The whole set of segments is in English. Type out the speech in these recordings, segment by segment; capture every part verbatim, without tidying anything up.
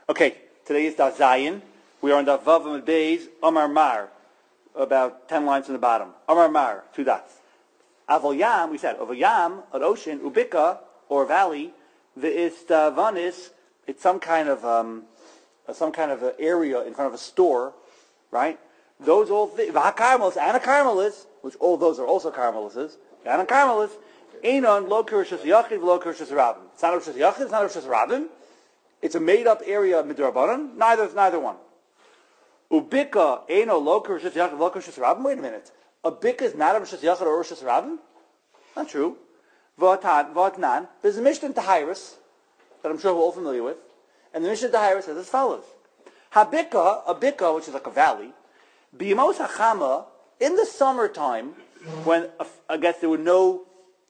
Okay, today is Daf Zayin. We are on Daf Vav Amud Beis, Amar Mar, about ten lines from the bottom. Amar Mar, two dots. Aval Yam, we said, Aval Yam, an ocean, Ubika, or valley, V'istavanis, it's some kind of um, some kind of an area in front of a store, right? Those all things, V'ha-Carmelis, and a Carmelis, which all those are also Carmelises, and a Carmelis, Einon lo Kirishas Yachid, lo Kirishas Rabbim. It's not a Kirishas Yachid, it's not a Kirishas Rabbim. It's a made-up area of Midrabanan. Neither is neither one. Ubika Eino lo Kirishas Yachid, lo Kirishas Rabbim. Wait a minute. A bika is not a Kirishas Yachid or Kirishas Rabbim? Not true. V'atan, v'atnan. There's a Mishnah in Tahiris that I'm sure we're all familiar with. And the Mishnah in Tahiris says as follows. Habika, a bika, which is like a valley, b'yamos hachama, in the summertime, when I guess there were no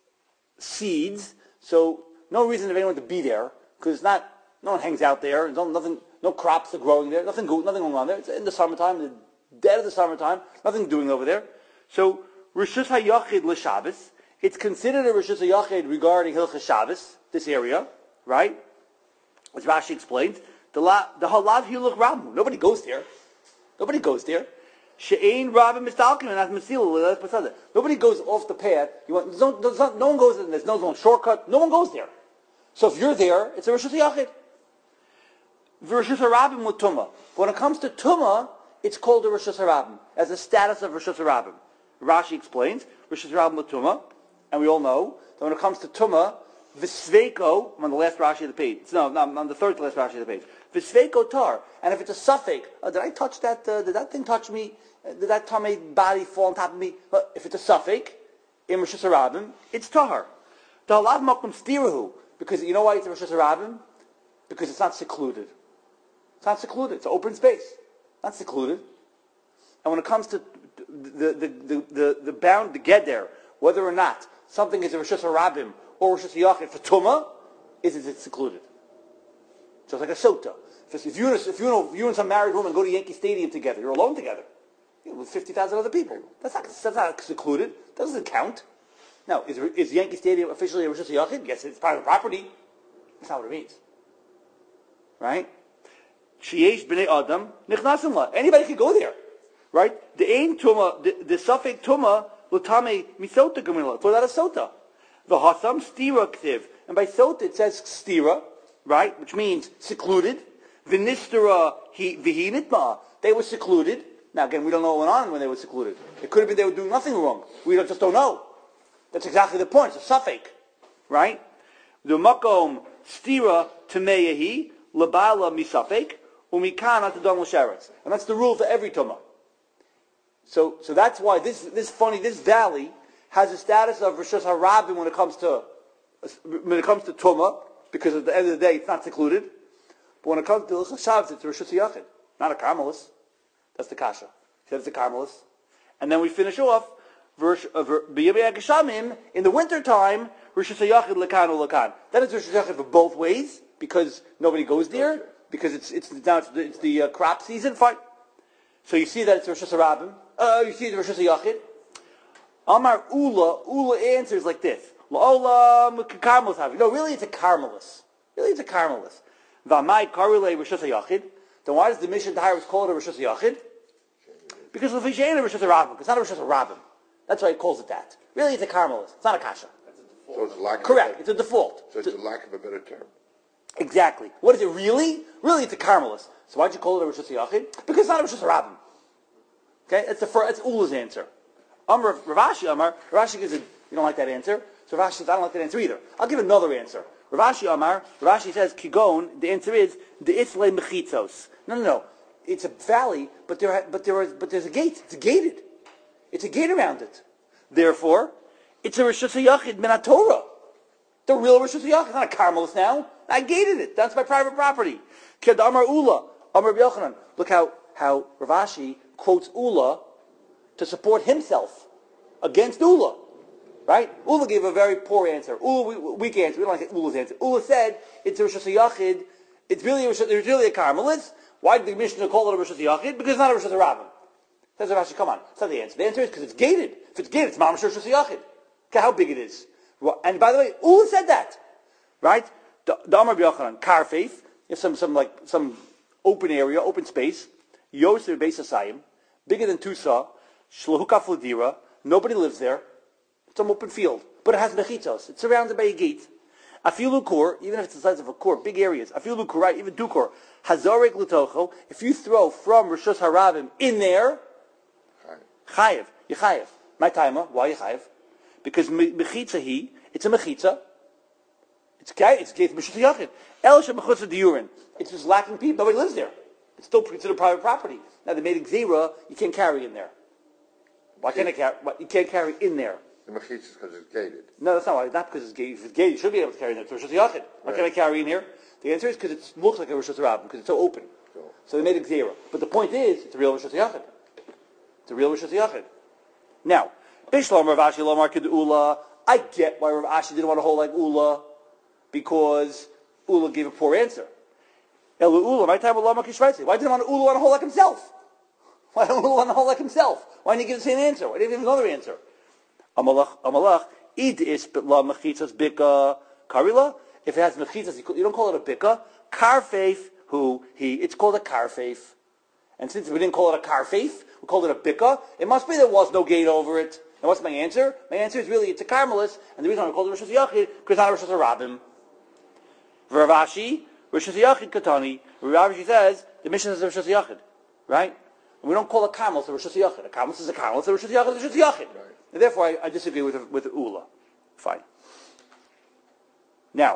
seeds, so no reason for anyone to be there, because it's not, no one hangs out there, no, nothing, no crops are growing there, nothing, go, nothing going on there. It's in the summertime, the dead of the summertime, nothing doing over there. So, Rishus HaYachid l'Shabbos, it's considered a Rishus HaYachid regarding Hilchas Shabbos, this area, right? As Rashi explains, the Halav Hiluch Rabbim, nobody goes there. Nobody goes there. She'ein Rabbim Mistalkim and Asmasil. Nobody goes off the path. You want, no, no, no one goes there. There's no, no shortcut. No one goes there. So if you're there, it's a Rishus HaYachid. Rishus HaRabbim with Tumah. When it comes to Tumah, it's called a Rishus HaRabbim, as a status of Rishus HaRabbim. Rashi explains, Rishus HaRabbim with Tumah, and we all know that when it comes to Tumah, Visveiko, I'm on the last Rashi of the page. No, no, I'm on the third to last Rashi of the page. Visveiko tar. And if it's a suffix, uh, did I touch that, uh, did that thing touch me? Uh, did that Tamei body fall on top of me? Well, if it's a suffix, in Rishus HaRabbim, it's tar. The halav makom stirahu. Because you know why it's a Rishus HaRabbim? Because it's not secluded. It's not secluded. It's an open space. Not secluded. And when it comes to the the the the, the bound to get there, whether or not something is a Rishus HaRabbim or Rishus HaYachid for Tumah, is it secluded? Just like a sota. If you, if, you know, if you and some married woman go to Yankee Stadium together, you're alone together, you know, with fifty thousand other people. That's not, that's not secluded. That doesn't count. Now, is, is Yankee Stadium officially a Rishus HaYachid? Yes, it's private property. That's not what it means. Right? Sheyesh b'nei Adam nichnasim la. Anybody can go there. Right? The ain tuma, the, the suffix tuma, l'tamei misota gemila. For that a sota. The hasam stira ktiv. And by sota it says stira, right? Which means secluded. V'nistera v'hi nitma. They were secluded. Now again, we don't know what went on when they were secluded. It could have been they were doing nothing wrong. We just don't know. That's exactly the point. It's a suffix. Right? The makom stira temeyahi labala misafek umikan atadam l'sheretz. And that's the rule for every tumah. So, so that's why this, this funny, this valley has a status of Rishus HaRabbim when it comes to, when it comes to tumah, because at the end of the day it's not secluded. But when it comes to Hilchas Shabbos, it's a Rishus HaYachid, not a Carmelis. That's the kasha. He said it's a Carmelis. And then we finish off B'yamei HaGeshamim in the winter time, Rishus HaYachid lekan or lekan. Then it's Rishus HaYachid for both ways because nobody goes there because it's it's now it's the, it's the uh, crop season. Fine. So you see that it's Rishus HaRabbim. Uh, you see the Rishus HaYachid. Amar Ula, Ula answers like this. La'olam Carmelis have. No, really it's a Carmelis. Really it's a Carmelis. V'amai Karile Rishus HaYachid. Then why does the Mishnah Tahiris call it a Rishus HaYachid? Because of L'fishein a Rishus HaRabbim. It's not a Rishus HaRabbim. That's why he calls it that. Really it's a Carmelis. It's not a Kasha. So it's a lack Correct. Of a, it's a default. So it's a lack of a better term. Exactly. What is it really? Really it's a Carmelis. So why'd you call it a Rishus HaYachid? Because it's not a Rishus HaRabbim. Okay? That's the first, that's Ula's answer. Amar Ravashi Amar, Ravashi gives a, you don't like that answer. So Ravashi says, I don't like that answer either. I'll give another answer. Ravashi Amar, Ravashi says, Kigon, the answer is, the Itzle Mechitzos. No, no, no. It's a valley, but there, but there is, but there's a gate. It's gated. It's a gate around it. Therefore, it's a Rishus HaYachid min HaTorah. The real Rishus HaYachid, not a Carmelis now. I gated it. That's my private property. Ked Amar Ula, Amar Yochanan. Look how, how Ravashi quotes Ula to support himself against Ula. Right? Ula gave a very poor answer. Ula, weak answer. We don't like Ula's answer. Ula said, it's a Rishus HaYachid. It's really, it's really a Carmelis. Why did the Mishnah call it a Rishus HaYachid? Because it's not a Rishus HaRabbim. Says Rashi, come on. That's not the answer. The answer is because it's gated. If it's gated, it's Mamash Rishus HaYachid. Okay, how big it is. And by the way, Ula said that. Right? The Amar B'Yochanan, Karfeif, have some, some like, some open area, open space, Yosef Beis Asayim, bigger than Tusa, Shlahukaf Ladira, nobody lives there, it's an open field, but it has mechitzos, it's surrounded by a gate. Afilu Kur, even if it's the size of a Kur, big areas, Afilu Kurai, even Dukor, Hazorek Lutocho, if you throw from Rishus Harabim in there, Chayev, you Chayev. My timer, why you Chayev? Because mechitza he, it's a mechitza. It's it's it's Meshut Yachid. El shemechutza diurin. It's just lacking people. Nobody lives there. It's still considered private property. Now they made a gzera. You can't carry in there. Why can't I carry? You can't carry in there. The mechitza is because it's gated. No, that's not why. Not because it's gated. If it's gated, you should be able to carry in there. It's Rishus Yachid. Why can't I carry in here? The answer is because it looks like a Rishus Rabbim because it's so open. Cool. So they made a gzera. But the point is, it's a real Rishus Yachid. It's a real Rishus Yachid. Now, Bishlam Rav Ashi Lomar Kid Ula. I get why Rav Ashi didn't want to hold like Ula, because Ula gave a poor answer. Elu Ula, my time with Lomar Kishvaitzi. Why didn't want Ula want to hold like himself? Why didn't Ula want to hold like himself? Why didn't he give the same answer? Why didn't he give another answer? Amalach, Amalach, Id is la mechitzas bika karila. If it has mechitzas, you don't call it a bika. Karfeif, who he, it's called a karfeif. And since we didn't call it a karfeif, we called it a bika. It must be there was no gate over it. And what's my answer? My answer is really it's a karmelis, and the reason I called it Rishus Yachid because it's not a Rishus Rabbim. Rav Ashi, Rishus Yachid Katani. Rav Ashi says the mission is a Rishus Yachid, right? And we don't call a karmelis a Rishus Yachid. A karmelis is a karmelis. A Rishus Yachid is a Rishus Yachid. Right. And therefore, I, I disagree with with Ula. Fine. Now,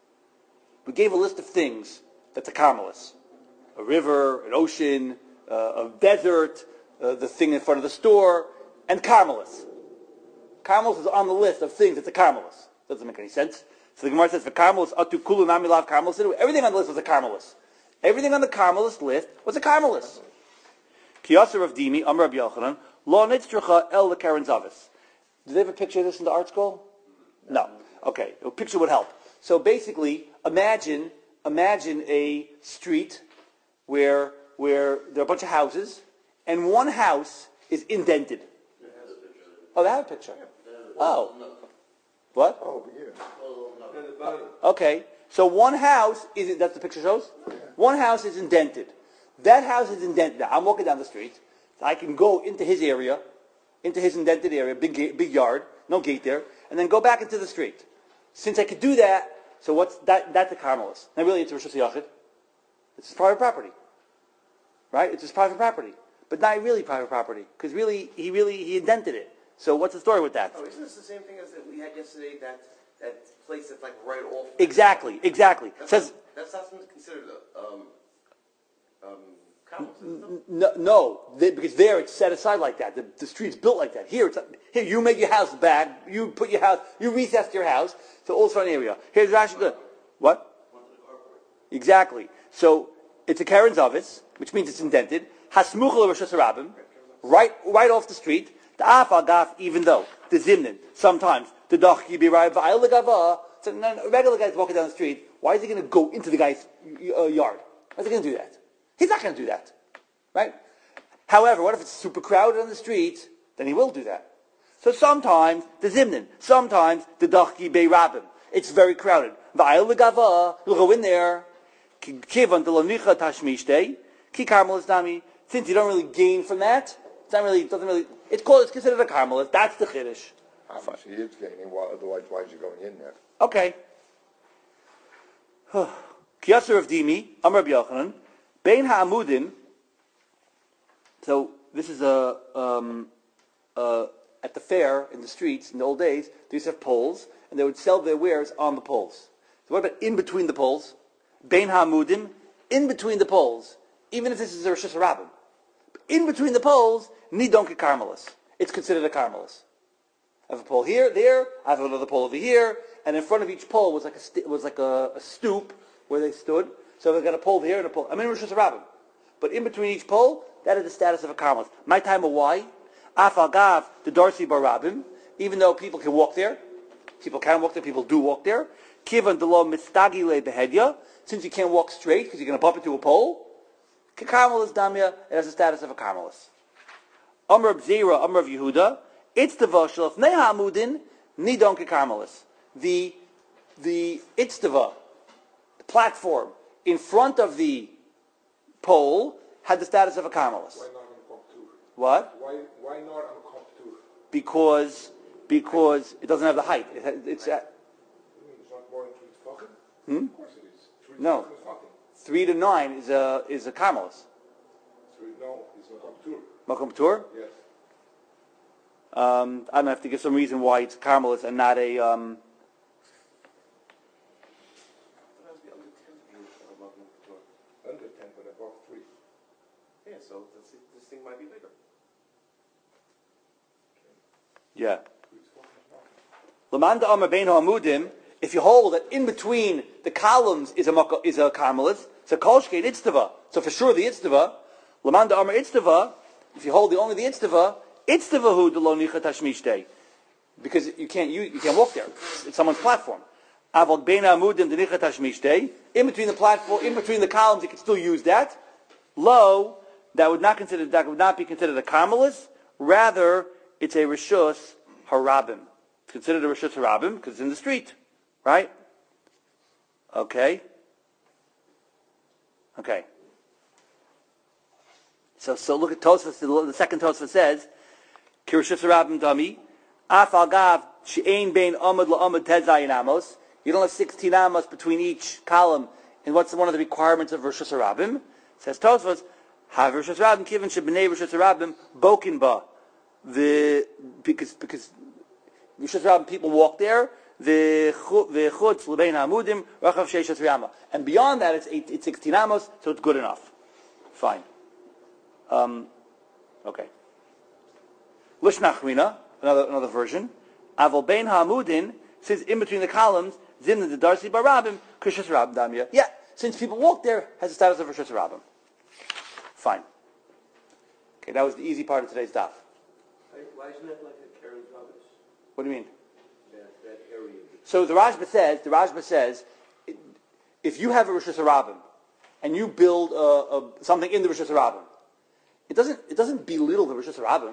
we gave a list of things that's a karmelis: a river, an ocean, uh, a desert, uh, the thing in front of the store, and karmelis. Karmelis is on the list of things that's a karmelis. Doesn't make any sense. So the Gemara says, for karmelis, atu kulu nami lav karmelis. Everything on the list was a karmelis. Everything on the karmelis list was a karmelis. Kiyasar of Dimi, Amr Rabbi Yochanan, lo nitztracha el lekaren zavis. Do they have a picture of this in the art school? No. Okay, a picture would help. So basically, imagine, imagine a street where, where there are a bunch of houses, and one house is indented. Oh, they have a picture. Oh. What? Oh, yeah. Okay. So one house is, that's the picture shows? One house is indented. That house is indented. Now, I'm walking down the street. I can go into his area, into his indented area, big gate, big yard, no gate there, and then go back into the street. Since I could do that, so what's that? That's a karmelis. Now really it's a Rishus Yachid. It's his private property. Right? It's his private property. But not really private property. Because really, he really, he indented it. So what's the story with that? Oh, isn't this the same thing as that we had yesterday, that that place that's like right off? Exactly, exactly. That's, Says, not, that's not considered a, um, um, karmelis, no, no they, because there it's set aside like that. The, the street's built like that. Here, it's here. You make your house back. You put your house. You recess your house to all surrounding area. Here's Rashi. Good. What? Exactly. So it's a Karen Zavis, which means it's indented. Hasmuchel Rishus Rabbim, right, right off the street. The Afal Gaf, even though the Zimnin sometimes the Dachki be right. So a regular guy's walking down the street. Why is he going to go into the guy's uh, yard? Why is he going to do that? He's not going to do that, right? However, what if it's super crowded on the street? Then he will do that. So sometimes the Zimnin, sometimes the Dachki Bei Rabbim. It's very crowded. Va'ayil legava, you'll go in there. Kivan delonicha tashmishtei, ki karmelis dami. Since you don't really gain from that, it's not really, it doesn't really. It's called. It's considered a karmelis. That's the chiddush. Obviously, it's gaining. Well, otherwise, why is he going in there? Okay. Kiyasar of Dimi, Amr Rabbi Yochanan, Bein ha'amudin. So this is a um, uh, at the fair in the streets in the old days. They used to have poles, and they would sell their wares on the poles. So what about in between the poles? Bein ha'amudim, in between the poles. Even if this is a Rishus Rabbim, in between the poles, nidon karmelis. It's considered a karmelis. I have a pole here, there. I have another pole over here, and in front of each pole was like a st- was like a, a stoop where they stood. So they've got a pole here and a pole. I'm in Rishus Rabbim, but in between each pole, that is the status of a karmelis. My time of why? Afal gav the Darcy bar Rabbim. Even though people can walk there, people can walk there. People do walk there. Kivan delo mistagi le behedya. Since you can't walk straight because you're going to bump into a pole. Karmelis damya, it has the status of a karmelis. Amr of Zera, Amr of Yehuda, it's the vashel neha amudin nidon karmelis. The the itztava, the platform in front of the pole had the status of a carmelis. Why not on Koptur? What? Why, why not on Koptur? Because because it doesn't have the height. It has, it's at, You mean it's not more than three tefachim? Hmm? Of course it is. Three No. tefachim is nothing. three to nine is a is a carmelis. Three, no, it's not Koptur. Makom Tur. Yes. Um, I don't have to give some reason why it's carmelis and not a. Um, It has to be under ten to be a Makom Ketur. Under ten, but above three. Yeah, so this, this thing might be bigger. yeah. Three tefachim is nothing. Lamanda Amar Bein Ha'amudim. If you hold that in between the columns is a maka- is a carmelis, it's a kolshkeit itztava. So for sure the itztava. Lamanda Amar itztava. If you hold the only the itztava, itztava hu de lo nicha tashmishtei, because you can't you, you can't walk there. It's someone's platform. Avol Bein Ha'amudim de nicha tashmishtei. In between the platform, in between the columns, you can still use that. Lo, that would not consider that would not be considered a carmelis. Rather, it's a rishus harabim. It's considered a rishus harabim because it's in the street, right? Okay. Okay. So, so look at Tosfos. The, the second Tosfos says, "Kirishus harabim dami afal gav she'ein bein amud la'amud tezayin amos." You don't have sixteen amos between each column. And what's one of the requirements of rishus harabim? Says Tosfos, "Have rishus harabim kiven shebnei rishus harabim bokin ba." The because because rishus harabim people walk there. The chutz lebein hamudim rachav sheishes riyama, and beyond that it's eight, it's sixteen amos, so it's good enough. Fine. Um, okay. Lishnachrina, another another version. Avol bein hamudin says in between the columns zimna the darsi barabim krishas rabim damya. Yeah, since people walk there, has the status of rishus rabim. Fine. Okay, that was the easy part of today's daf. Why isn't that like a Karen Thomas? What do you mean? That, that area. So the Rashba says, the Rashba says, if you have a Rosh Hashanah and you build a, a, something in the Rosh Hashanah, it doesn't it doesn't belittle the Rosh Hashanah.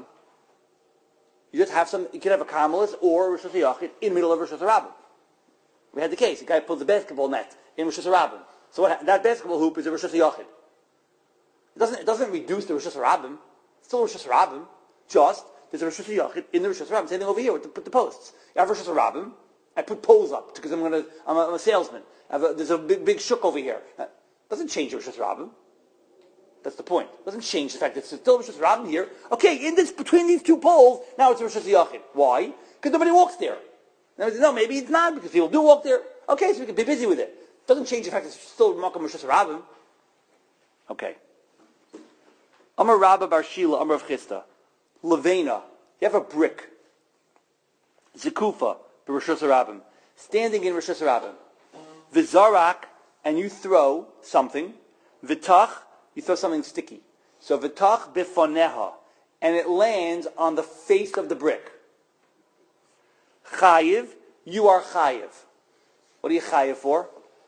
You just have some. You can have a carmelis or a Rosh Hashanah in the middle of Rosh Hashanah. We had the case. The guy pulled the basketball net in Rosh Hashanah. So what, that basketball hoop is a Rosh Hashanah. It doesn't it doesn't reduce the Rosh Hashanah. It's still Rosh Hashanah. Just there's a Rosh Hashanah in the Rosh Hashanah. Same thing over here with the, with the posts. You have Rosh Hashanah. I put poles up because I'm going to. I'm, I'm a salesman. I have a, there's a big big shuk over here. That doesn't change the Rosh Hashanah. That's the point. It doesn't change the fact that it's still Rosh Hashanah here. Okay, in this between these two poles, now it's Rosh Hashanah. Why? Because nobody walks there. Now, no, maybe it's not because people do walk there. Okay, so we can be busy with it. It doesn't change the fact that it's still Makam Rosh Hashanah. Okay. Amar Rabba Bar Shila, Amar of Chisda, Levena. You have a brick. Zekufa, Rosh Hashanah, standing in Rosh Hashanah. Vizarak, and you throw something. Vitach, you throw something sticky. So vitach bifoneha, and it lands on the face of the brick. Chayiv, you are chayiv. What are you chayiv for?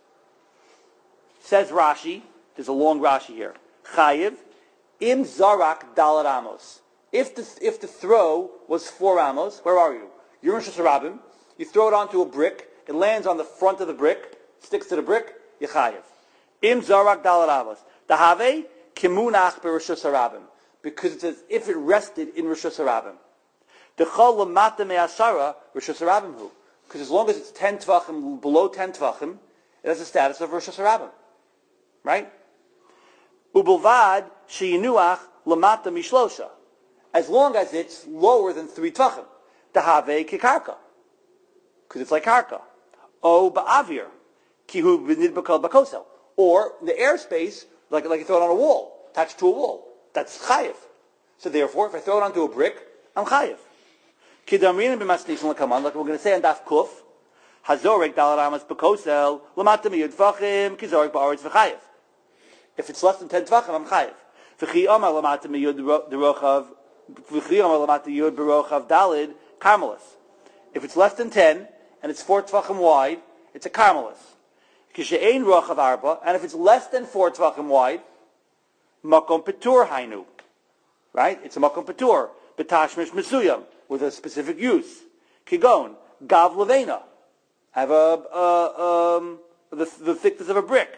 Says Rashi, there's a long Rashi here. Chayiv, im zarak dalad amos. If the if the throw was four amos, where are you? You're in Rosh Hashanah. You throw it onto a brick. It lands on the front of the brick, sticks to the brick. Yechayev. Im zarak dalad amos. Dahave kimunach beRosh Hashanah, because it says if it rested in Rosh Hashanah. Dechol lamata me'asara Rosh Hashanah hu, because as long as it's ten tvachim below ten tvachim, it has the status of Rosh Hashanah, right? Ubulvad sheyinuach lamata mishlosha, as long as it's lower than three tvachim. Dahave kikarka, because it's like karka. O ba'avir kihu b'nidbakal bakosel, or the airspace, like like you throw it on a wall, attached to a wall. That's chayiv. So therefore, if I throw it onto a brick, I'm chayiv. Kidamrin b'masnishon l'kaman, like we're going to say on Daf Kuf, hazorek dalaramas bakosel l'mata miyud tvachim kizorek ba'aretz v'chayiv. If it's less than ten tvachim, I'm chayiv. V'chi omar l'mata miyud derochav v'chi omar l'mata yud berochav dalid karmelis. If it's less than ten and it's four tvachim wide, it's a karmelis. Kishe'ein rochav arba, and if it's less than four tvachim wide, makom petur hainu, right? It's a makom petur betashmish mesuyam with a specific use. Kigon gav levena, have a uh, um, the, the thickness of a brick.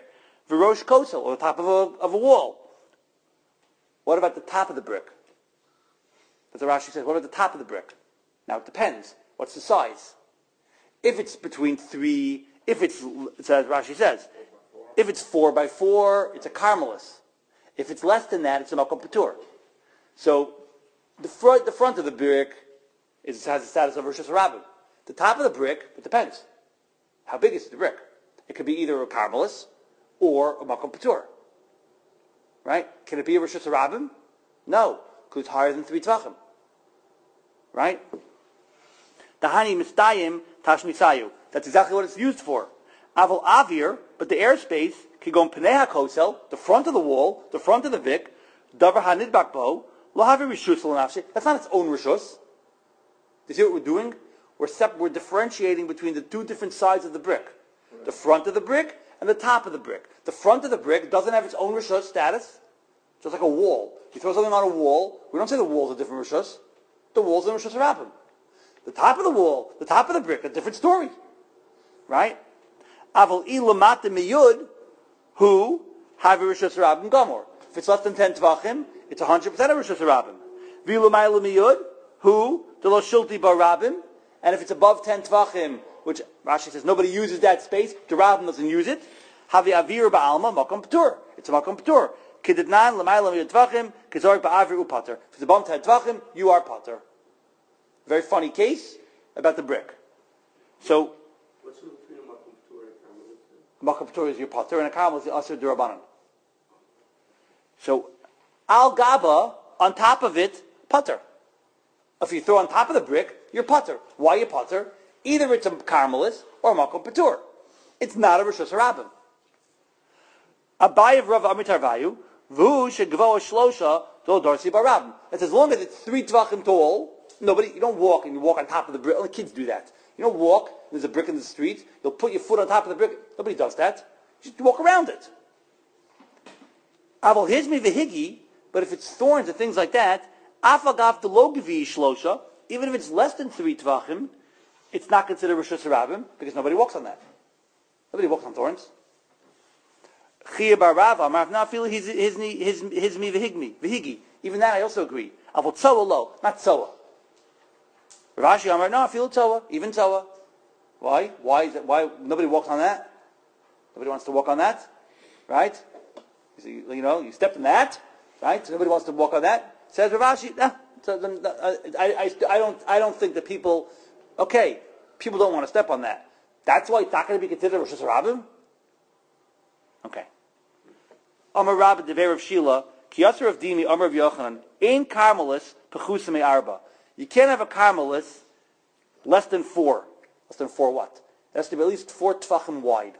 V'rosh kosel, or the top of a, of a wall. What about the top of the brick? That's what Rashi says. What about the top of the brick? Now it depends. What's the size? If it's between three, if it's, it says, Rashi says, if it's four by four, it's a carmelis. If it's less than that, it's a makom patur. So the front, the front of the brick is, has the status of Rosh Hashanah. The top of the brick, it depends. How big is the brick? It could be either a carmelis or a makom patur. Right? Can it be a Rosh Hashanah? No, because it's higher than three tvachim. Right? Dahani mistayim tashmisayu. That's exactly what it's used for. Aval avir, but the airspace can go in Pnei HaKosel, the front of the wall, the front of the vik, davar hanidbak bo, lo havi rishus l'nafshi. That's not its own rishus. Do you see what we're doing? We're, sep- we're differentiating between the two different sides of the brick. Right. The front of the brick and the top of the brick. The front of the brick doesn't have its own rishus status, just like a wall. You throw something on a wall, we don't say the wall's a different rishus. The wall's a rishus harabim. The top of the wall, the top of the brick, a different story. Right? Aval ilamata miyud, who have a rishus harabim gomor. If it's less than ten tvachim, it's one hundred percent a rishus harabim. Vilamayla miyud, who the lo shilti barabim, and if it's above ten tvachim, which Rashi says nobody uses that space, the rabbim doesn't use it. Havi avir ba'alma makom p'tur. It's a makom p'tur. Kididnan lamayla miyud tvachim kizorik ba'avir upater. If it's above ten tvachim, you are pater. Very funny case about the brick. So, what's the difference between a makom p'tur and a makom carmelis? p'tur is your pater, and a carmel is the asur d'Rabbanan. So, al gaba on top of it, pater. If you throw on top of the brick, you're pater. Why you pater? Either it's a carmelis or a makom p'tur. It's not a rishus harabim. Abaye of Rav Amitar Vayu, v'hu shegvo shlosha do dorsi barabim. That's as long as it's three tvachim tall. Nobody, you don't walk and you walk on top of the brick. Only kids do that. You don't walk, there's a brick in the street, you'll put your foot on top of the brick. Nobody does that. You just walk around it. Aval hizmi v'higi, but if it's thorns and things like that, afagav delogavi shlosha, even if it's less than three tvachim, it's not considered rishus harabim because nobody walks on that. Nobody walks on thorns. Chia bar Rav Amar now feel his his his hizmi v'higmi v'higi. Even that I also agree. Aval tzoa lo, not tzoa. Rashi Amar, no, I feel Toa, even Toa. Why? Why is it, why nobody walks on that? Nobody wants to walk on that, right? You, see, you know, you stepped in that, right? So nobody wants to walk on that. Says Rashi, nah, so, uh, I, I, I don't, I don't think that people. Okay, people don't want to step on that. That's why it's not going to be considered Rosh Hashanah. Okay. Amar Rabba Dever of Shila, Kiyasser of Dimi, Amar of Yochanan, Ein Carmelis Pechusame Arba. You can't have a carmelis less than four. Less than four what? It has to be at least four tvachim wide.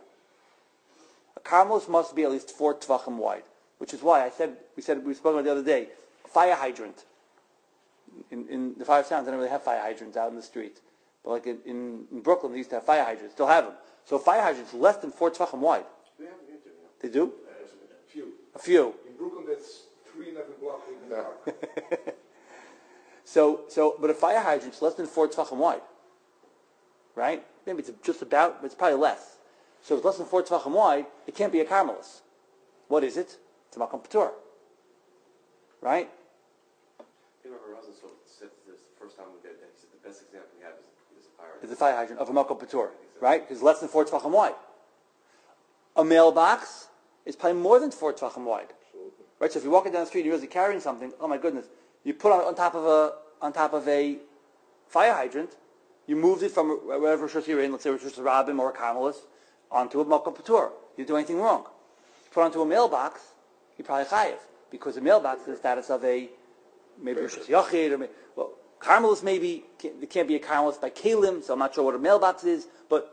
A carmelis must be at least four tvachim wide. Which is why I said, we said, we spoke about the other day, fire hydrant. In, in the Five Sounds, they don't really have fire hydrants out in the street. But like in, in, in Brooklyn, they used to have fire hydrants. Still have them. So fire hydrants less than four tvachim wide. They have an interview. They do? A few. A few. In Brooklyn, that's three in every block in the park. So, so, but a fire hydrant's less than four tvachim wide, right? Maybe it's just about, but it's probably less. So if it's less than four tvachim wide, it can't be a carmelis. What is it? It's a makom p'tur, right? I think Rabbi Rosenstock said this the first time we did it. He said the best example we have is, is a fire. It's a fire hydrant of a makom p'tur, right? Because less than four tvachim wide. A mailbox is probably more than four tvachim wide, right? So if you're walking down the street and you're really carrying something, oh my goodness. You put on, on top of a on top of a fire hydrant. You moved it from wherever rishus you're in, let's say rishus harabim or a carmelis, onto a makom p'tur. You didn't do anything wrong. You put it onto a mailbox, you probably chayiv because a mailbox is the status of a maybe rishus yachid or maybe, well carmelis maybe it can't be a carmelis by kalim, so I'm not sure what a mailbox is, but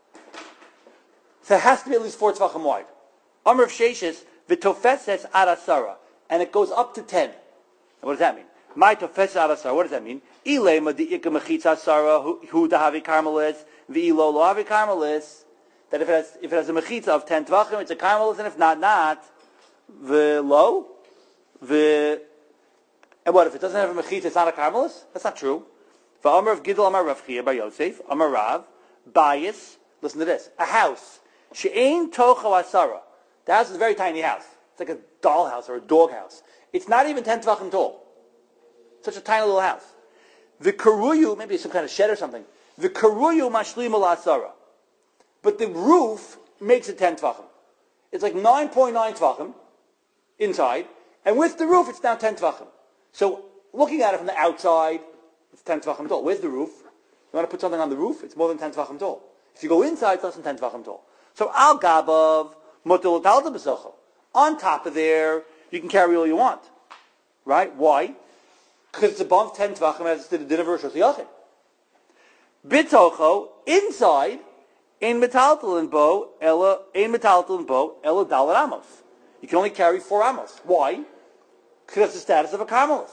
so it has to be at least four tvachim wide. Amr of Sheshes v'tofeses arasara, and it goes up to ten. What does that mean? My tofes arasar. What does that mean? Ilema di ika mechitza sara hu dahavi carmelis v'ilo lo havi carmelis. That if it has if it has a mechitza of ten tvachim, it's a carmelis, and if not, not v'lo v. And what if it doesn't have a mechitza? It's not a carmelis. That's not true. V'amar of Gidol Amar Rav Chia bar Yosef Amar Rav Bayis. Listen to this: a house she'ein tocha asara The house is a very tiny house. It's like a doll house or a dog house. It's not even ten tvachim tall. Such a tiny little house. The karuyu, maybe some kind of shed or something. The karuyu mashlim al asara. But the roof makes it ten tvachim. It's like nine point nine tvachim inside, and with the roof it's now ten tvachim. So looking at it from the outside, it's ten tvachim tall. Where's the roof? You want to put something on the roof? It's more than ten tvachim tall. If you go inside, it's less than ten tvachim tall. So al gabav mutal talta b'sochel. On top of there, you can carry all you want, right? Why? Because it's above ten tvachim as to the din of Rosh Hashanah. Bitocho, inside, ein metaltal and bo, ella, ein metaltal and bo, ella dalar amos. You can only carry four amos. Why? Because that's the status of a carmelis.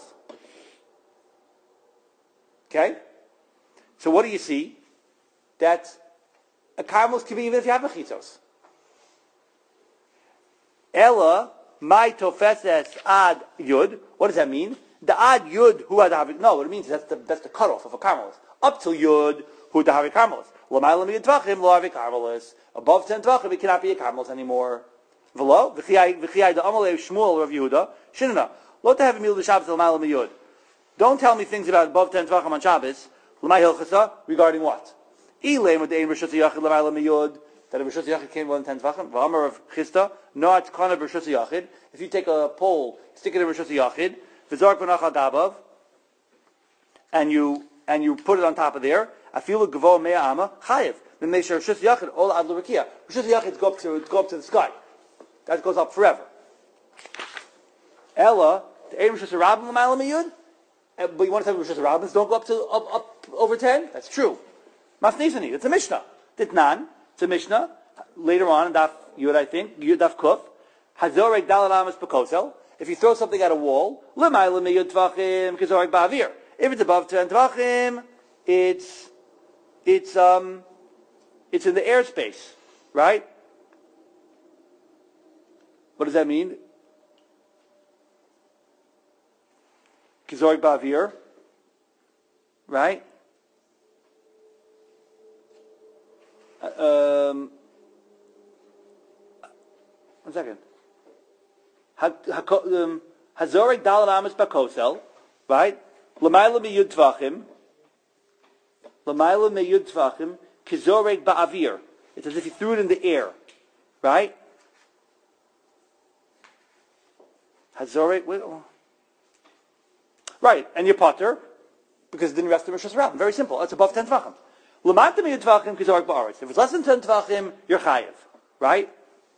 Okay? So what do you see? That a carmelis can be even if you have mechitzos. Ella, my tofeses ad yud. What does that mean? The ad yud who had havik. No, what it means is that's the that's the cutoff of a carmelis. Up till yud who the havik carmelis. L'mayla mi tvachim lo havik carmelis. Above ten tvachim it cannot be a carmelis anymore. V'lo v'chiyai v'chiyai the amalei Shmuel Rav Yehuda shinna lo to have a meal b'Shabbos l'mayla mi yud. Don't tell me things about above ten tvachim on Shabbos. L'may hilchasa regarding what? Ilay with the ein rishus yachid l'mayla mi yud. That a rishus yachid came more than ten tvachim. V'amar of Chisda not kana rishus yachid. If you take a pole, stick it in rishus yachid. V'zark v'nachal gabav, and you and you put it on top of there. Afilu gavo mea ama chayev. Then they share rishus yachid all ad l'rakia. Rishus yachid go up to go up to the sky. That goes up forever. Ella the ein rishus rabbim l'mayla miyud. But you want to tell me rishus rabbins don't go up to up, up over ten? That's true. Masnisani. It's a mishnah. Ditnan. It's a mishnah. Later on in Daf Yud, I think Yud Daf Kuf. Hazorek dalad amas bekosel. If you throw something at a wall, l'mayla miyud tvachim kizorek ba'avir. If it's above ten tvachim, it's it's um it's in the airspace, right? What does that mean? Kizorek ba'avir, right? Uh, um, one second. Hazorek dalad amas bakosel, right? L'mayla miyud tvachim, l'mayla miyud tvachim, kizorek ba'avir. It's as if you threw it in the air, right? Hazorek, wait, oh. Right, and you potter because it didn't rest in Rosh Hashanah. Very simple. It's above ten tvachim. L'mata miyud tvachim kizorek ba'aretz. If it's less than ten tvachim, you're chayev, right?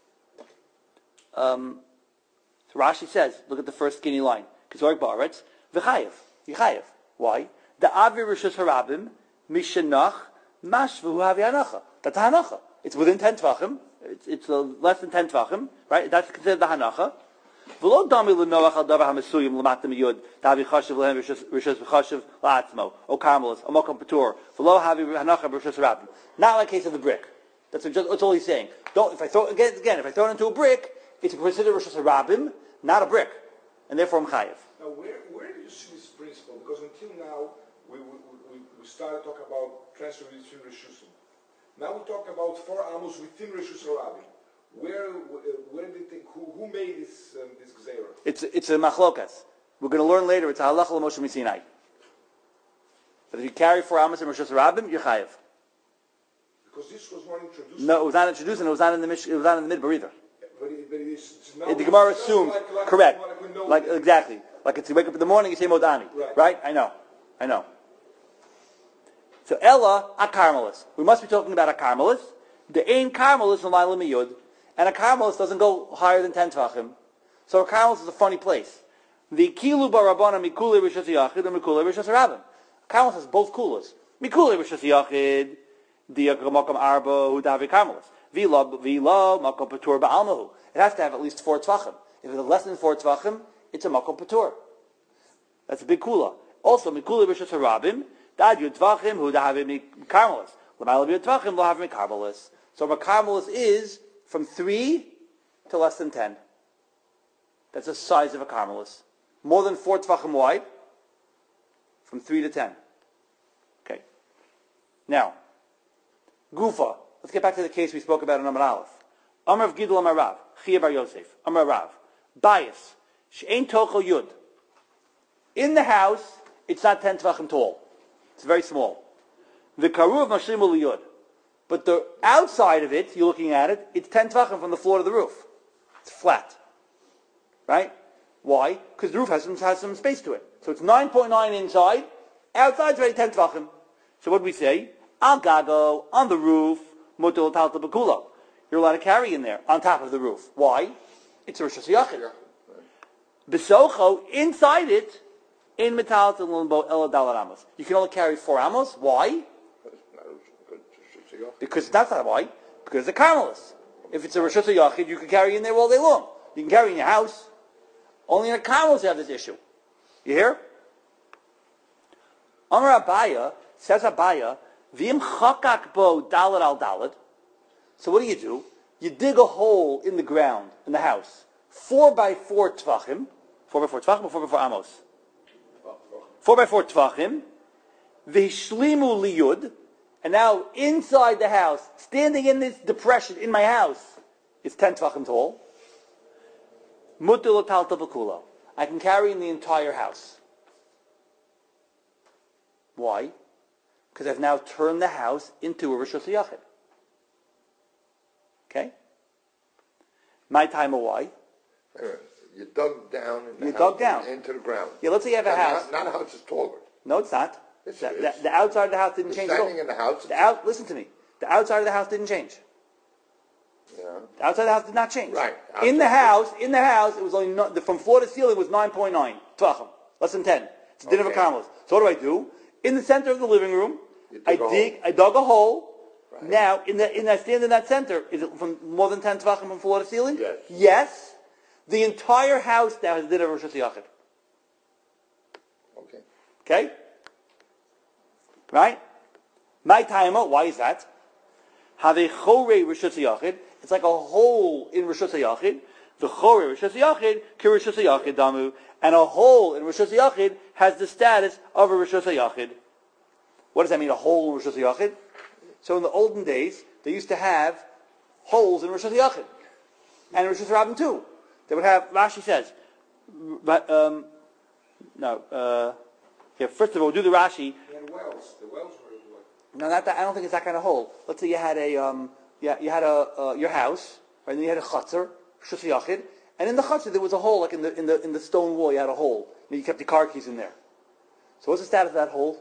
Um. So Rashi says, look at the first skinny line. Kizorek ba'aretz, v'chayev. Yichayev. Why? The avi rishus harabim, mishanach, mashvu havi hanacha. That's a hanacha. It's within ten tvachim. It's, it's uh, less than ten tvachim, right? That's considered the hanacha. V'lo dami l'noach al davar hamesuyim l'matam yud, ta'avi chashiv l'hem rishus v'chashiv la'atzmo, o karmelis, o mokom patur, v'lo havi hanacha rishus harabim. Not like the case of the brick. That's, just, that's all he's saying. Don't, if I throw, again, again, if I throw it into a brick, it's considered rishus harabim, not a brick. And therefore I'm chayev. Now, where, where do you see this principle? Because until now, we, we, we, we started talking about transfer between Rishusim. Now we talk about four amos within Rishus Harabim. Where, where did they, who, who made this um, this gzeira? It's it's a machlokas. We're going to learn later. It's a halacha l'Moshe Misinai. But if you carry four amos in Rishus Harabim, you're chayev. Because this was not introduced. No, it was not introduced, and it was not in the Mish, it was not in the Midbar either. But it, but it is, it's now The Gemara it's assumed, like, like, correct, like, like, like exactly, like it's you wake up in the morning, you say Modani, right? right? I know, I know. So Ella a carmelis. We must be talking about a carmelis. The ain carmelis in Laila Miyud, and a carmelis doesn't go higher than ten tvachim. So a carmelis is a funny place. The kilu barabana mikule rishas yachid and mikule rishas rabim. A carmelis has both kulas. Mikule rishas yachid, the makam arba hu davi carmelis. Vila, vila, makom patur ba'almahu. It has to have at least four tvachim. If it's less than four tvachim, it's a makom patur. That's a big kula. Also, mikula b'shus harabim, dad yud tvachim hu dahavim karmelis. L'mayla b'yud tvachim lo havim karmelis. So a karmelis is from three to less than ten. That's the size of a karmelis. More than four tvachim wide, from three to ten. Okay. Now, gufa. Let's get back to the case we spoke about in Amar Aleph. Amar of Gidul Amar Rav. Chia bar Yosef, Amar Rav, Bias, She'ein Tochel Yud. In the house, it's not ten tvachim tall. It's very small. The Karuv Mashlim Yud. But the outside of it, you're looking at it, it's ten tvachim from the floor to the roof. It's flat. Right? Why? Because the roof has some, has some space to it. So it's nine point nine inside, outside's already ten tvachim. So what do we say? Al gago, on the roof, mutul talta bekulo. You're allowed to carry in there, on top of the roof. Why? It's a Rosh Hashanah. Besocho, inside it, in metal to limbo ela dalar amos. You can only carry four amos. Why? Because that's not why. Because it's a Carmelis. If it's a Rosh Hashanah, you can carry in there all day long. You can carry in your house. Only in a Carmelis you have this issue. You hear? Amar Abaya, says Abaya, v'im chakak bo dalet al dalet. So what do you do? You dig a hole in the ground, in the house. Four by four tvachim. Four by four tvachim or four by four amos? Four by four tvachim. V'hishlimu liyud. And now inside the house, standing in this depression in my house, it's ten tvachim tall. Mutul talta v'kulo. I can carry in the entire house. Why? Because I've now turned the house into a Rosh Hashanah. Okay? My time of why? You dug down in the You house dug down. into the ground. Yeah, let's say you have a Not- house. Not, not a house is taller. No, it's not. Yes, the, it the, is. the outside of the house didn't You're change at all. standing in the house. The out, listen to me. The outside of the house didn't change. Yeah. The outside of the house did not change. Right. In the Outside. house, in the house, it was only no, the, from floor to ceiling was nine point nine tvachim, less than ten. It's a din of a Okay. Carmelis. So what do I do? In the center of the living room, You I dig a dig, hole. I dug a hole. Right. Now, in the in I stand in that center, is it from more than ten tvachim from floor to ceiling? Yes. Yes. The entire house now has a din of Rosh Hashanah. Okay. Okay? Right? My timer, why is that? Have a chore Rosh Hashanah. It's like a hole in Rosh Hashanah. The chore Rosh Hashanah, ki Rosh Hashanah damu. And a hole in Rosh Hashanah has the status of a Rosh Hashanah. What does that mean, a hole in Rosh Hashanah? So in the olden days, they used to have holes in Rosh Hashanah. And Rosh Hashanah too. They would have, Rashi says, um, no, uh, yeah, first of all, do the Rashi. They had wells. The wells were like. No, not that. I don't think it's that kind of hole. Let's say you had a, um, yeah, you had a uh, your house, right? And then you had a chutzner, shus yachid, and in the chutzner there was a hole, like in the in the in the stone wall. You had a hole. And you kept your car keys in there. So what's the status of that hole?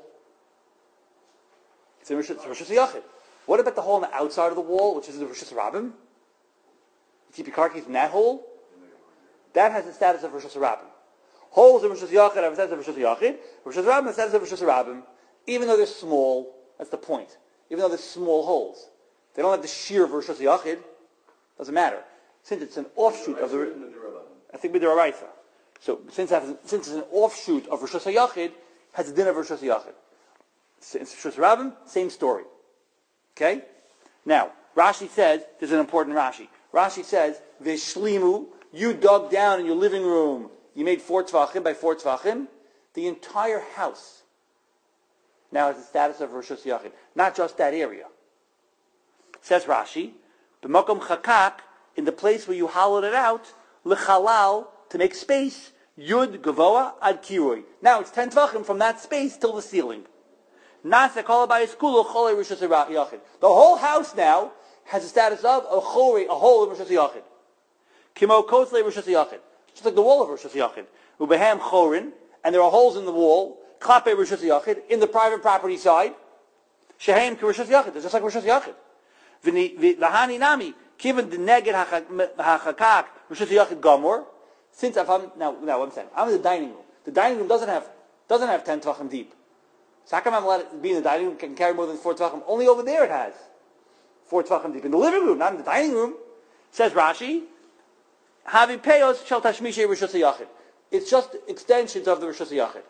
It's in Rosh Hashanah. What about the hole on the outside of the wall, which is the Rosh Hashanah? You keep your car keys in that hole. That has the status of Rosh Hashanah. Holes in Rosh Hashanah have the status of Rosh Hashanah. Rosh Hashanah has the status of Rosh Hashanah. Even though they're small, that's the point. Even though they're small holes, they don't have the shear of Rosh Hashanah. Doesn't matter, since it's an offshoot of the. I think b'deraisa. So since since it's an offshoot of Rosh Hashanah, has a din of Rosh Hashanah. Since Rosh Hashanah, same story. Okay. Now Rashi says there's an important Rashi. Rashi says v'shlimu. You dug down in your living room. You made four tvachim by four tvachim. The entire house now has the status of Rosh Hashanah, not just that area. Says Rashi, b'makom chakak, in the place where you hollowed it out, lechalal, to make space, yud gavoa ad kiroi. Now it's ten tvachim from that space till the ceiling. Nasa kol abayis kulo cholei Rosh Hashanah. The whole house now has the status of a cholei, a hole in Rosh Hashanah. Kimo koslei Rosh Hashanah. Just like the wall of Rosh Hashanah. Ubehem chorin, and there are holes in the wall, klape Rosh Hashanah, in the private property side. Shehem ki Rosh Hashanah, just like Rosh Hashanah. V'hani nami, given the neged hachakak Rosh Hashanah gamor, since if I'm, now, now I'm saying, I'm in the dining room. The dining room doesn't have, doesn't have ten tvachim deep. So how come I'm allowed to be in the dining room, can carry more than four tvachim? Only over there it has four tvachim deep. In the living room, not in the dining room. Says Rashi, Havi peyos shel tashmishe Rosh Hashanah. It's just extensions of the Rosh Hashanah. How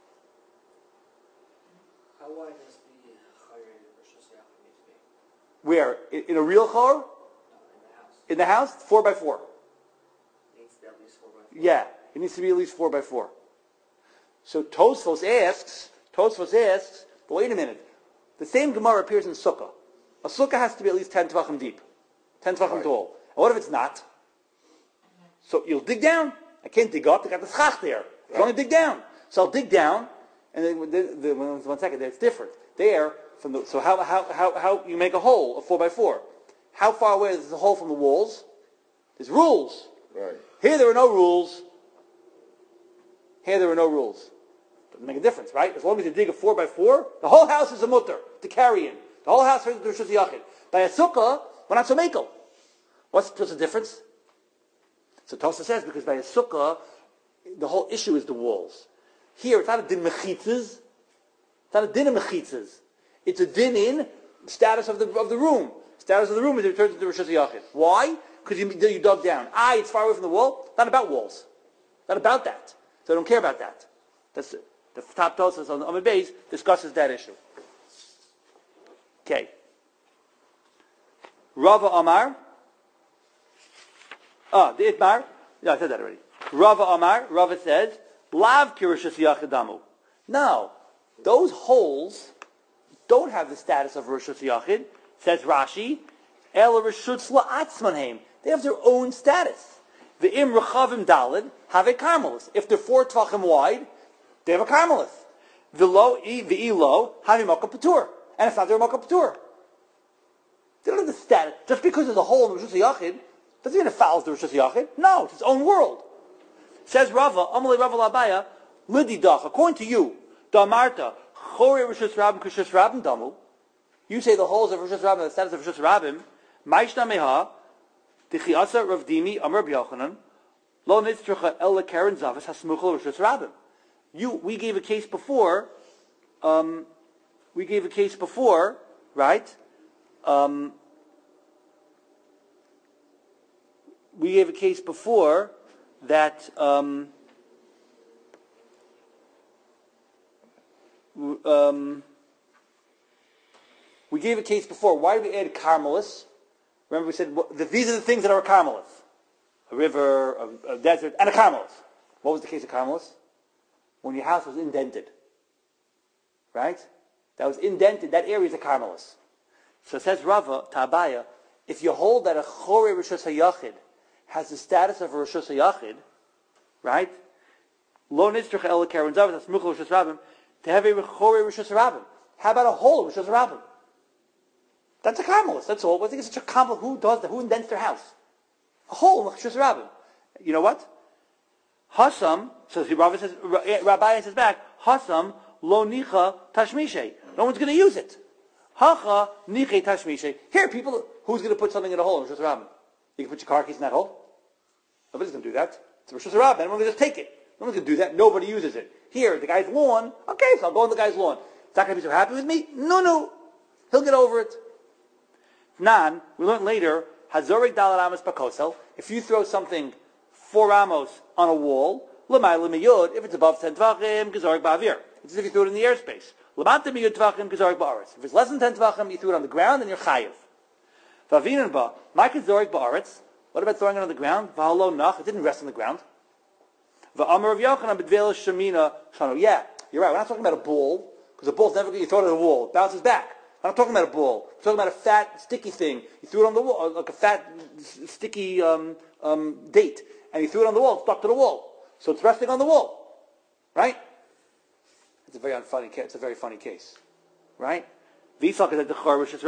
wide does the chayre Rosh Hashanah need to be? Where? In, in a real chor? No, in the house. In the house? Four by four. It needs to be at least four by four. Yeah, it needs to be at least four by four. So Tosfos asks, Tosfos asks, but wait a minute. The same Gemara appears in Sukkah. A Sukkah has to be at least ten tvachim deep. Ten tvachim Right. tall. And what if it's not? So you'll dig down. I can't dig up. They got the schach there. You can only dig down. So I'll dig down, and then the, the, one second, it's different. There, from the, so how, how, how, how you make a hole, a four by four. How far away is the hole from the walls? There's rules. Right. Here there are no rules. Here there are no rules. Doesn't make a difference, right? As long as you dig a four by four, the whole house is a mutter to carry in. The whole house is the Rishus Yachid. By a sukkah, we're not so makel. What's, what's the difference? So Tosa says, because by a sukkah, the whole issue is the walls. Here, it's not a din mechitzes. It's not a din of mechitzes. It's a din in status of the of the room. Status of the room is returned to the Rishus Yachid. Why? Because you, you dug down. Ah, it's far away from the wall. Not about walls. Not about that. So I don't care about that. That's it. The top Tosas on the Amud Beis discusses that issue. Okay. Rava Amar. Ah, the Itmar. Yeah, I said that already. Rava Amar. Rava says, Lav Kirishus Yachidamu. No, those holes don't have the status of Rishus Yachid. Says Rashi, El Rishus La'atzmanheim. They have their own status. The Im Rechavim Dalid have a Carmelis. If they're four Tvachim wide, they have a Carmelis. The Lo the Elo have a Makkah Patur. And it's not their Makkah Patur. They don't have the status. Just because there's a hole in the Rishus Yachid, doesn't mean it fouls the Rishus Yachid. No, it's its own world. Says Rava, Amalei Rava Labaya, Lididach, according to you, Damarta, Chore Rishus Rabim Kishus Rabim Damu, you say the holes of Rishus Rabim, the status of Rishus Rabim, Maishna Meha, Tichiasa Rav Dimi, Amar B'Yochanan, Lo Nitztracha El Karen Zavas Hasmuchel Rishus Rabim. You, we gave a case before, um, we gave a case before, right? Um, we gave a case before that um, um, we gave a case before. Why did we add Carmelis? Remember we said well, the, these are the things that are a Carmelis. A river, a, a desert, and a Carmelis. What was the case of Carmelis? When your house was indented. Right? That was indented. That area is a Carmelis. So it says Rava, Ta'abaya, if you hold that a Chore Rishus HaYachid has the status of a Rishus HaYachid, right? Lo nitzrach el karen zav, that's muchal Rishus Rabim, to have a Chore Rishus Rabim. How about a whole Rishus Rabim? That's a Carmelis, that's all. I think it's such a complex. Who does that? Who indents their house? A whole Rishus Rabim. You know what? Hasam, so Rabbi says, Rabbi says back, Hasam lo nicha tashmishe. No one's going to use it. Hacha niche tashmishe. Here, people, who's going to put something in a hole in Rishus Rabim? You can put your car keys in that hole. Nobody's going to do that. It's a Rishus Rabim. Everyone's going to just take it. No one's going to do that. Nobody uses it. Here, the guy's lawn. Okay, so I'll go on the guy's lawn. Is that going to be so happy with me? No, no. He'll get over it. Nan, we learned later, Hazorik Dalar Amos Bakosel. If you throw something four amos on a wall, Lamai Lamiyud, if it's above ten Tvachim, Gezorik Ba'avir. It's as if you threw it in the airspace. Lamante Miyud Tvachim, Gezorik Ba'aretz. If it's less than ten Tvachim, you threw it on the ground, and you're Chayiv. Vavinan Ba, my Gezorik Ba'aretz. What about throwing it on the ground? V'halo Nach, it didn't rest on the ground. V'amar of Yochanan B'dvel Shemina Shano. Yeah, you're right. We're not talking about a ball, because a ball's never going to, you throw it at a wall, it bounces back. I'm not talking about a ball. I'm talking about a fat, sticky thing. You threw it on the wall, like a fat, sticky um, um, date. And you threw it on the wall, it's stuck to the wall. So it's resting on the wall. Right? It's a very unfunny case. It's a very funny case. Right? If we're talking about Rishus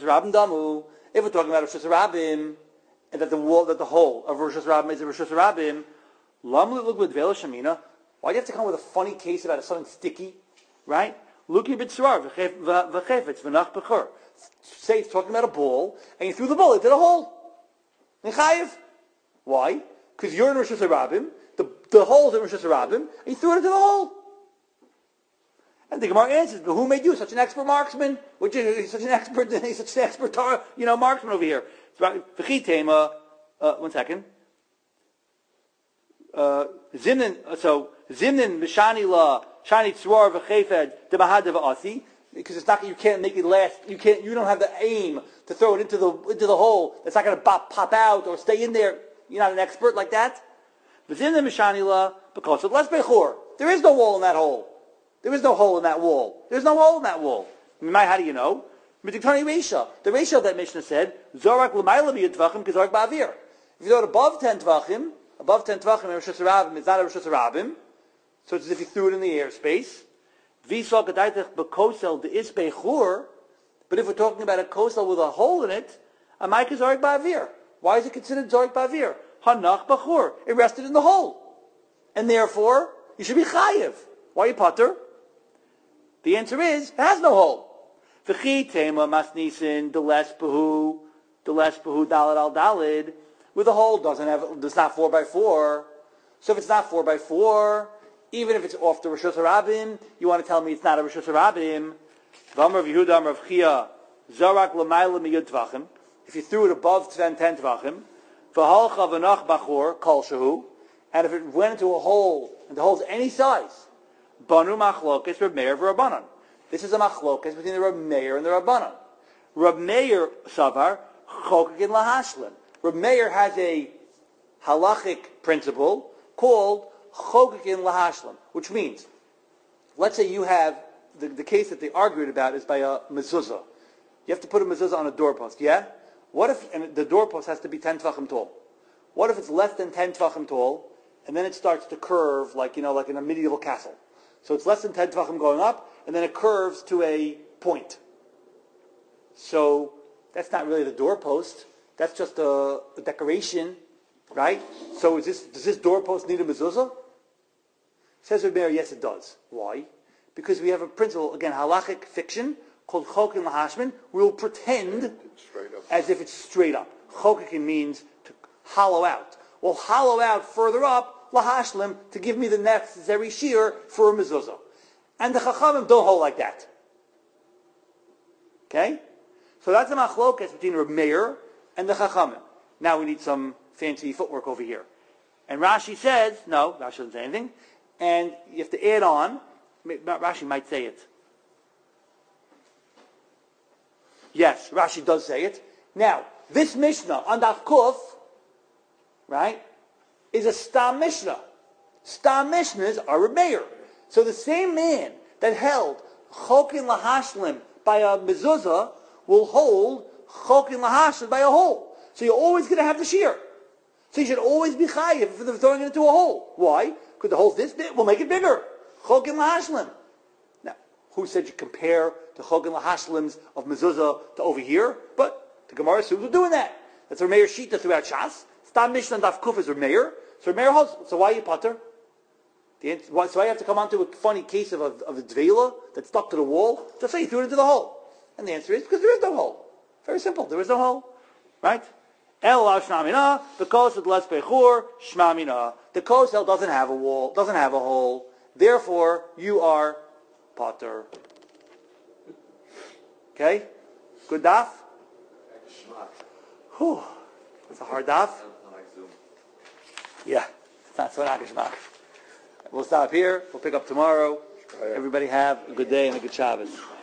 Rabim, and that the wall, that the whole of Rishus Rabim is a Rishus Rabim, why do you have to come with a funny case about something sticky? Right? Luki b'tzrar v'chefetz v'nach b'chur. Say it's talking about a ball, and you threw the ball into the hole. Nechayev. Why? Because you're in Rishus Rabim, the, the hole's in Rishus Rabim, and you threw it into the hole. And the Gemara answers, but who made you such an expert marksman? Which is such an expert, he's such an expert, you know, marksman over here. V'chitema, uh, one second. Uh, Zimnin, so, Zimnin Mishani La, Shani Tzwar V'chefed, Demahad V'asi, because it's not, you can't make it last, you can't, you don't have the aim to throw it into the, into the hole. It's not going to pop, pop out or stay in there. You're not an expert like that. V'zimnin Mishani La, because let's bechor. There is no wall in that hole. There is no hole in that wall. There's no hole in that wall. How do you know? The ratio that Mishnah said, Zorak l'mayla b'yud tvachim k'zorak ba'avir. If you throw it above ten tvachim, above ten tvachim in Rosh Hashanah, it's not a Rosh Hashanah. So it's as if you threw it in the airspace. V'sal gedaitech bekosel de is bechur. But if we're talking about a kosel with a hole in it, a mic is zorik ba'avir. Why is it considered zorik ba'avir? Hanach bachur. It rested in the hole. And therefore, you should be chayiv. Why are you potter? The answer is, it has no hole. V'chi tema masnisin deles behu, deles behu dalid al dalid. With a hole doesn't have, it's not four by four. So if it's not four by four, even if it's off the Rosh Hashanah, you want to tell me it's not a Rosh Hashanah. V'amar v'Yehuda amar v'Chia zarak l'mayla miyud tvachim. If you threw it above ten, ten tvachim, v'halcha v'nach bachor kol shehu, and if it went into a hole, and the hole's any size, banu machlokes Reb Meir v'Rabbanan. This is a machlokes between the Reb Meir and the Rabbanan. Reb Meir savar chokakin lahashlim. Reb Meir has a halachic principle called chokakin lahashlim, which means, let's say you have the, the case that they argued about is by a mezuzah. You have to put a mezuzah on a doorpost. Yeah. What if and the doorpost has to be ten tvachim tall? What if it's less than ten tvachim tall, and then it starts to curve like you know, like in a medieval castle? So it's less than ten tvachim going up, and then it curves to a point. So that's not really the doorpost. That's just a, a decoration, right? So is this does this doorpost need a mezuzah? Says Reb Meir, yes, it does. Why? Because we have a principle, again, halachic fiction, called chokin lahashmin. We will pretend as if it's straight up. Chokin means to hollow out. Well, hollow out further up, lahashlim, to give me the necessary shear for a mezuzah. And the chachamim don't hold like that. Okay? So that's a machlokas between Reb Meir and the chachamim. Now we need some fancy footwork over here. And Rashi says, no, Rashi doesn't say anything, and you have to add on, Rashi might say it. Yes, Rashi does say it. Now, this Mishnah on Daf Kuf, right, is a Stam Mishnah. Stam Mishnahs are Reb Meir. So the same man that held Chokin Lahashlim by a mezuzah will hold Chokin Lahashlim by a hole. So you're always going to have the shear. So you should always be chayiv for throwing it into a hole. Why? Because the hole's this big, we'll make it bigger. Chokin lahashlim. Now, who said you compare the chokin lahashlims of mezuzah to over here? But the Gemara assumes we're doing that. That's Reb Meir Shita throughout Shas. Stam Mishnah and Daf Kuf is Reb Meir. So Reb Meir holds. So why are you potter? The, so I have to come on to a funny case of a, of a dveila that's stuck to the wall. Just say you threw it into the hole. And the answer is because there is no hole. Very simple. There is no hole. Right? El shmamina, the kosel less bechur, shmamina. The kosel doesn't have a wall, doesn't have a hole. Therefore, you are potter. Okay? Good daf? Whew. It's a hard daf. Yeah. It's not so nagashmak. We'll stop here. We'll pick up tomorrow. Everybody have a good day and a good Shabbos.